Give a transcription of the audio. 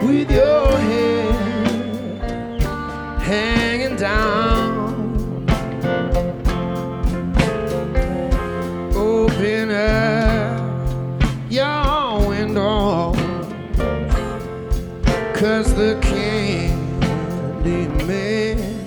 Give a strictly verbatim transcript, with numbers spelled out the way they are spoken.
with your head hanging down. Open up your window, 'cause the candy man